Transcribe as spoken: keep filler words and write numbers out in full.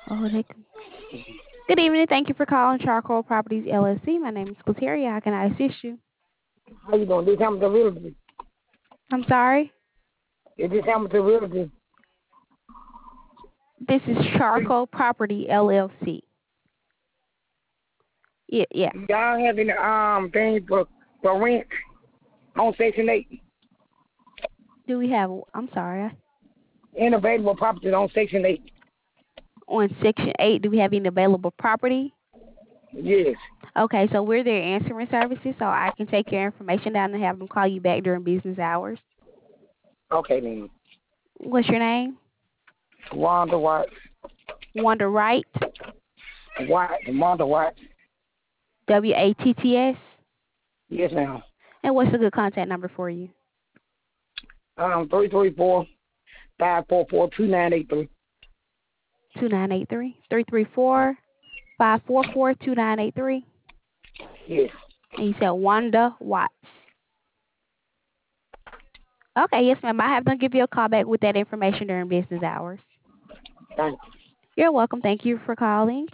Oh, they can. Good evening. Thank you for calling Charcoal Properties L L C. My name is Quateria. How can I assist you? How you doing? This Hamilton Realty. I'm sorry. Is this Hamilton Realty? This is Charcoal Property L L C. Yeah, yeah. Y'all have any um things for for rent on Section eight? Do we have? I'm sorry. Any available properties on Section eight? On Section eight, do we have any available property? Yes. Okay, so we're their answering services, so I can take your information down and have them call you back during business hours. Okay then. What's your name? Wanda Watts. Wanda Wright. Watt. Wanda Watts. W A T T S. Yes, ma'am. And what's a good contact number for you? Um, three three four five four four two nine eight three. two nine eight three. three three four, five four four, two nine eight three. Yes. And you said Wanda Watts. Okay, yes, ma'am. I have them give you a call back with that information during business hours. Thank you. You're welcome. Thank you for calling.